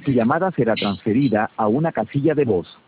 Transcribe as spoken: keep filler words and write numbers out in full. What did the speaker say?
Su llamada será transferida a una casilla de voz.